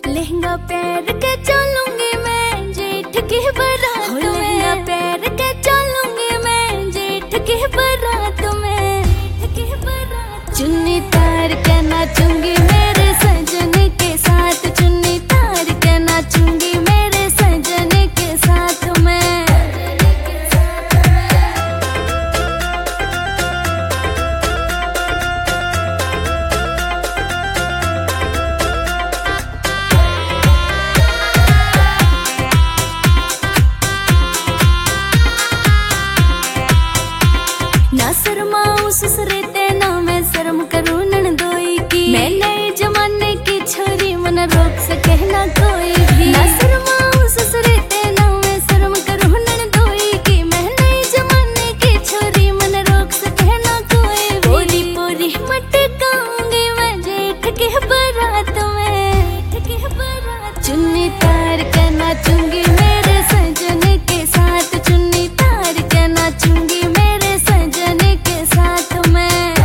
लहंगा पैर के चलूंगी मैं जेठ की बारात में। लहंगा पैर के चलूंगी मैं जेठ की बारात में। चुन्नी तार के नाचूंगी मेरे सजन के साथ। चुन्नी तार के नाचूंगी मेरे सजन के साथ में। ना शर्माऊं ससुरे ते ना मैं शर्म करूं ननदोई की। मैं नए जमाने की छोरी मन रोक सके ना कोई भी। ना शर्माऊं ससुरे ते ना मैं शर्म करूं ननदोई की। मैं नए जमाने की छोरी मन रोक सके ना कोई भी। पोरी पोरी मटकाऊंगी मैं जेठ की बारात में। चुन्नी तार के नाचूंगी मेरे सजन के साथ। चुन्नी तार के नाचूंगी मेरे सजन के साथ में।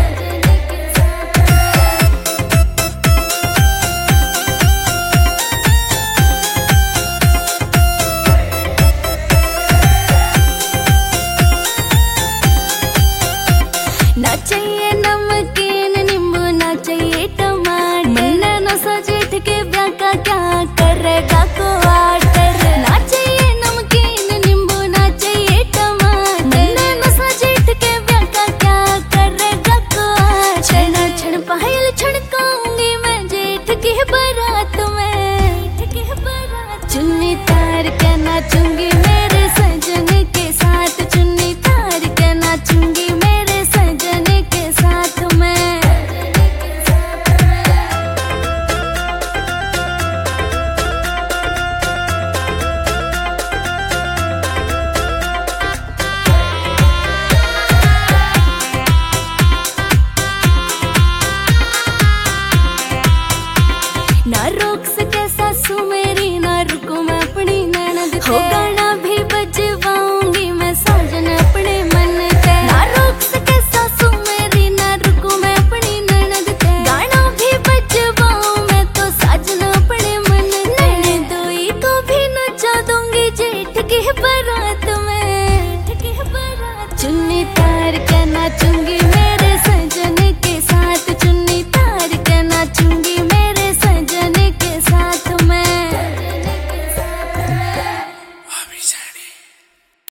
ना चाहिए नमकीन नींबू ना चाहिए टमाटर। मन्ना न जेठ के ब्याह का क्या करेगा क्वार्टर। ना चाहिए नमकीन नींबू ना चाहिए टमाटर। मन्ना न जेठ के ब्याह का क्या करेगा क्वार्टर। छना छन पायल छड़काऊंगी मैं जेठ की बारात में। चुन्नी तार के नाचूंगी मेरे सजन के साथ। चुन्नी तार के नाचूंगी मेरे सजन के साथ में। ना रोक सके सासू मेरी ना रुकूं मैं अपनी ननद हो। गाना भी बजवाऊंगी मैं साजन अपने मन पे। ना रोक सके सासू मेरी ना रुकूं मैं अपनी ननद पे। गाना भी बजवाऊं मैं तो साजन अपने मन। ननदोई को भी नचा दूंगी जेठ की बारात में। चुन्नी तार के नाचूंगी